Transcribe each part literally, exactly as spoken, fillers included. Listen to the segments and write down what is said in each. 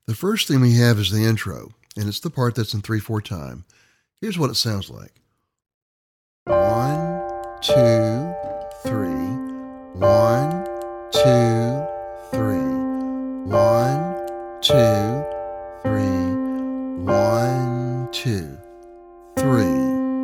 The first thing we have is the intro, and it's the part that's in three four time. Here's what it sounds like. One, two, three. One, two, three. One, two, three. One, two, three.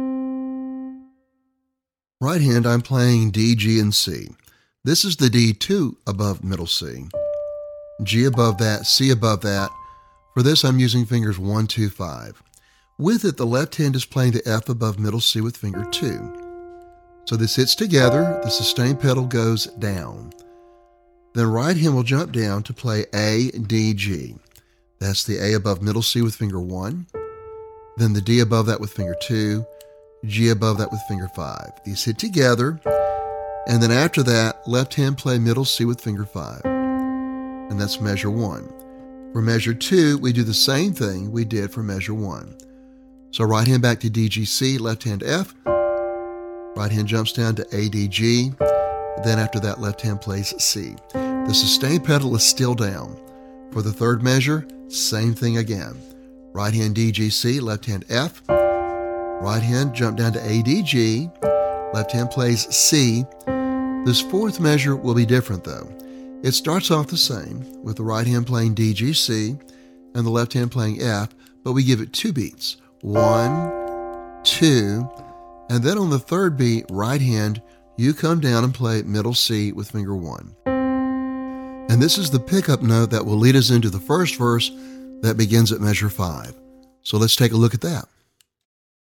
Right hand, I'm playing D, G, and C. This is the D two above middle C. G above that, C above that. For this, I'm using fingers one, two, five. With it, the left hand is playing the F above middle C with finger two. So this hits together, the sustain pedal goes down. Then right hand will jump down to play A, D, G. That's the A above middle C with finger one. Then the D above that with finger two. G above that with finger five. These hit together. And then after that, left hand play middle C with finger five. And that's measure one. For measure two, we do the same thing we did for measure one. So right hand back to D, G, C, left hand F. Right hand jumps down to A, D, G. Then after that, left hand plays C. The sustain pedal is still down. For the third measure, same thing again. Right hand D, G, C, left hand F. Right hand jump down to A, D, G. Left hand plays C. This fourth measure will be different though. It starts off the same, with the right hand playing D, G, C, and the left hand playing F, but we give it two beats. One, two, and then on the third beat, right hand, you come down and play middle C with finger one. And this is the pickup note that will lead us into the first verse that begins at measure five. So let's take a look at that.